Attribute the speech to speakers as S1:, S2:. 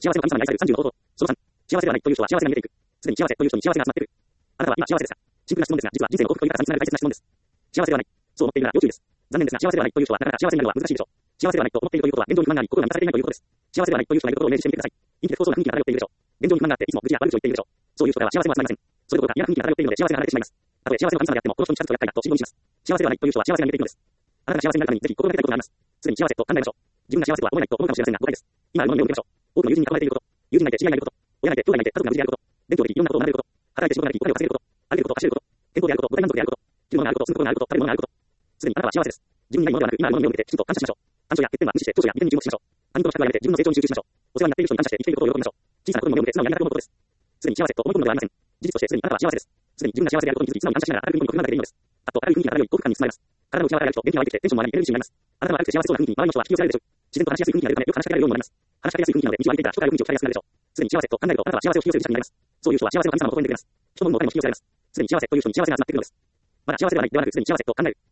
S1: 幸せを神様に愛される30の方法。その3、幸せではないという人は幸せが見えていく。すでに幸せという人に幸せが集まっている。あなたは今幸せですか？シンプルな質問ですが、実は人生の幸福と豊かさにつながる大切な質問です。幸せではない。そう思っているなら要注意です。残念ですが、幸せではないという人はなかなか幸せになるのは難しいでしょう。幸せではないと思っているということは、現状に不満があり、心が満たされていないということです。幸せではないという人がいるところをイメージしてみてください。陰気で不幸そうな雰囲気が漂っているでしょう。現状に不満があって、いつも愚痴や悪口を言っているでしょう。そういう人からは幸せは集まりません。それどころか嫌な雰囲気が漂っているので幸せが離れてしまいます。たとえ幸せの神様であっても、この人にチャンスと厄介だと心配します。幸せではないという人は幸せが見えているのです。あなたが幸せになるためにぜひ心がけたいことがあります。すでに幸せと考えましょう。自分が幸せとは思えないと思うかもしれませんが、誤解です。今あるものに目を向けましょう。多くの友人に囲まれていること、友人がいて知り合いがいること、親がいて兄弟がいて家族が無事であること、勉強できいろんなことを学べること、働いて仕事ができお金を稼げること、歩けること、走れること、健康であること、具体満足であること、着るものがあること、住むことがあること、食べるものがあること。すでにあなたは幸せです。自分にないものではなく、今あるものに目を向けてきちんと感謝しましょう。感謝や欠点は無視して、長所や利点に注目しましょう。他人との比較はやめて自分の成長に集中しましょう。お世話になっている人に感謝して生きていることを喜びましょう。小さなことに目を向けて素直にありがとうのことです。すでに幸せと思い込むのではありません。事実としてすでにあなたは幸せです。すでに自分が幸せであることに気づき素直に感謝しながら明るいことに心がけているのです。あと明るい雰囲気が漂い幸福感に包まれます。体の内側からやると元気が湧いてきてテンションも上がりエネルギッシュになります。あなたは明るくて幸せそうな雰囲気に周りの人は引き寄せられるでしょう。自然と話しやすい雰囲気が出るためよく話しかけられるようになります。話しかけやすい雰囲気なので道を歩いていた人から良い雰囲気を伝えやすくなるでしょう。すでに幸せと考えるとあなたは幸せを引き寄せる磁石になります。そういう人は幸せの神様の元に出ています。人のものも他にも引き寄せられます。すでに幸せという人に幸せが集まっているのです。まだ幸せではないではなく、すでに幸せと考える。